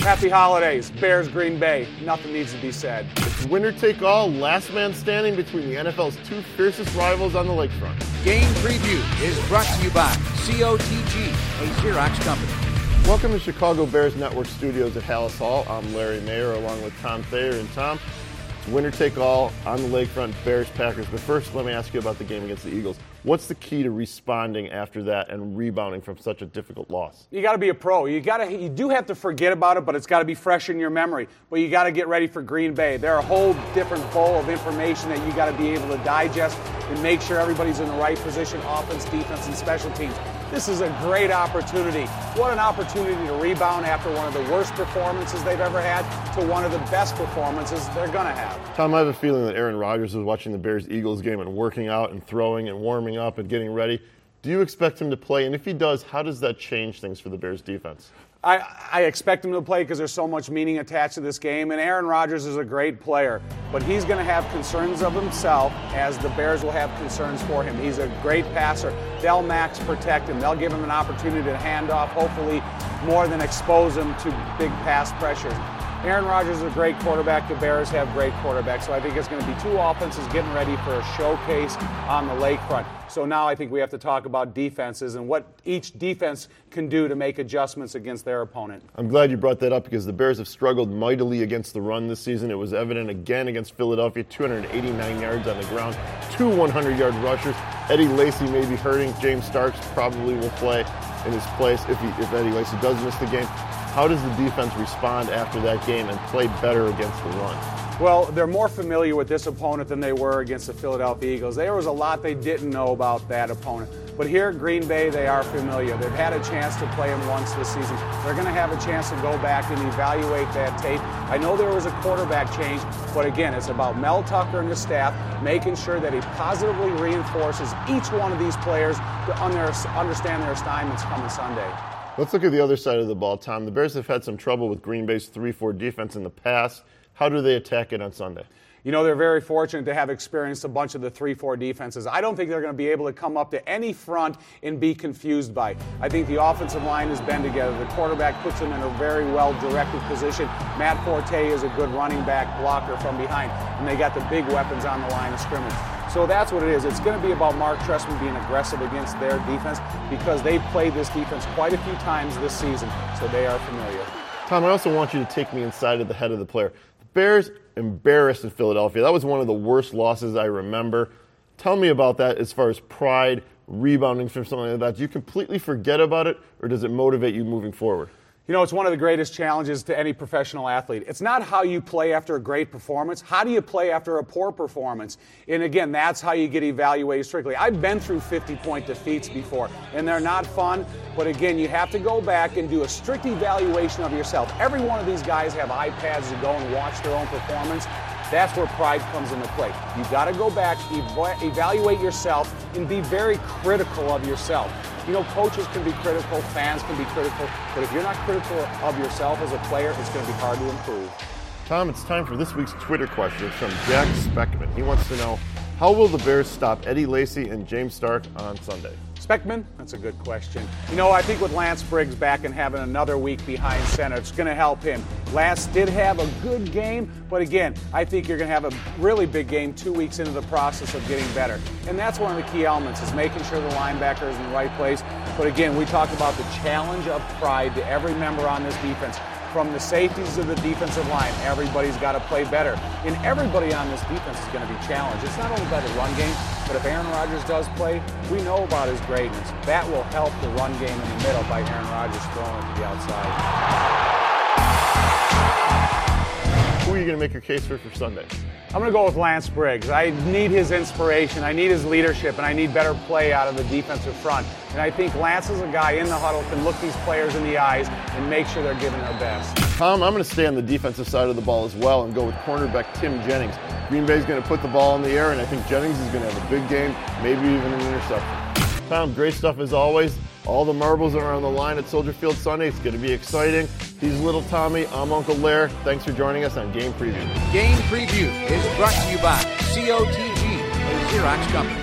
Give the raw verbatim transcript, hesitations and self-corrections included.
Happy holidays. Bears, Green Bay. Nothing needs to be said. It's winner take all, last man standing between the N F L's two fiercest rivals on the lakefront. Game Preview is brought to you by C O T G, a Xerox company. Welcome to Chicago Bears Network Studios at Halas Hall. I'm Larry Mayer along with Tom Thayer. And Tom, winner take all on the lakefront, Bears, Packers. But first, let me ask you about the game against the Eagles. What's the key to responding after that and rebounding from such a difficult loss? You got to be a pro. You got to. You do have to forget about it, but it's got to be fresh in your memory. But you got to get ready for Green Bay. They're a whole different bowl of information that you got to be able to digest and make sure everybody's in the right position, offense, defense, and special teams. This is a great opportunity. What an opportunity to rebound after one of the worst performances they've ever had to one of the best performances they're going to have. Tom, I have a feeling that Aaron Rodgers was watching the Bears-Eagles game and working out and throwing and warming up and getting ready. Do you expect him to play? And if he does, how does that change things for the Bears defense? I, I expect him to play because there's so much meaning attached to this game. And Aaron Rodgers is a great player, but he's going to have concerns of himself as the Bears will have concerns for him. He's a great passer. They'll max protect him. They'll give him an opportunity to hand off, hopefully more than expose him to big pass pressures. Aaron Rodgers is a great quarterback. The Bears have great quarterbacks. So I think it's going to be two offenses getting ready for a showcase on the lakefront. So now I think we have to talk about defenses and what each defense can do to make adjustments against their opponent. I'm glad you brought that up because the Bears have struggled mightily against the run this season. It was evident again against Philadelphia, two hundred eighty-nine yards on the ground, two hundred-yard rushers. Eddie Lacy may be hurting. James Starks probably will play in his place if, he, if Eddie Lacy does miss the game. How does the defense respond after that game and play better against the run? Well, they're more familiar with this opponent than they were against the Philadelphia Eagles. There was a lot they didn't know about that opponent. But here at Green Bay, they are familiar. They've had a chance to play him once this season. They're going to have a chance to go back and evaluate that tape. I know there was a quarterback change, but again, it's about Mel Tucker and his staff making sure that he positively reinforces each one of these players to understand their assignments coming Sunday. Let's look at the other side of the ball, Tom. The Bears have had some trouble with Green Bay's three four defense in the past. How do they attack it on Sunday? You know, they're very fortunate to have experienced a bunch of the three four defenses. I don't think they're going to be able to come up to any front and be confused by. I think the offensive line has been together. The quarterback puts them in a very well-directed position. Matt Forte is a good running back blocker from behind, and they got the big weapons on the line of scrimmage. So that's what it is. It's going to be about Mark Trestman being aggressive against their defense because they've played this defense quite a few times this season, so they are familiar. Tom, I also want you to take me inside of the head of the player. The Bears embarrassed in Philadelphia. That was one of the worst losses I remember. Tell me about that as far as pride, rebounding from something like that. Do you completely forget about it, or does it motivate you moving forward? You know, it's one of the greatest challenges to any professional athlete. It's not how you play after a great performance. How do you play after a poor performance? And again, that's how you get evaluated strictly. I've been through fifty-point defeats before, and they're not fun. But again, you have to go back and do a strict evaluation of yourself. Every one of these guys have iPads to go and watch their own performance. That's where pride comes into play. You've got to go back, ev- evaluate yourself, and be very critical of yourself. You know, coaches can be critical, fans can be critical, but if you're not critical of yourself as a player, it's going to be hard to improve. Tom, it's time for this week's Twitter question from Jack Speckman. He wants to know, how will the Bears stop Eddie Lacy and James Stark on Sunday? Speckman, that's a good question. You know, I think with Lance Briggs back and having another week behind center, it's going to help him. Lance did have a good game, but again, I think you're going to have a really big game two weeks into the process of getting better. And that's one of the key elements, is making sure the linebacker is in the right place. But again, we talked about the challenge of pride to every member on this defense. From the safeties to the defensive line, everybody's got to play better. And everybody on this defense is going to be challenged. It's not only by the run game, but if Aaron Rodgers does play, we know about his greatness. That will help the run game in the middle by Aaron Rodgers throwing it to the outside. Who are you going to make your case for for Sunday? I'm going to go with Lance Briggs. I need his inspiration, I need his leadership, and I need better play out of the defensive front. And I think Lance is a guy in the huddle can look these players in the eyes and make sure they're giving their best. Tom, I'm going to stay on the defensive side of the ball as well and go with cornerback Tim Jennings. Green Bay's going to put the ball in the air, and I think Jennings is going to have a big game, maybe even an interception. Tom, great stuff as always. All the marbles are on the line at Soldier Field Sunday. It's going to be exciting. He's Little Tommy. I'm Uncle Lair. Thanks for joining us on Game Preview. Game Preview is brought to you by C O T G, a Xerox company.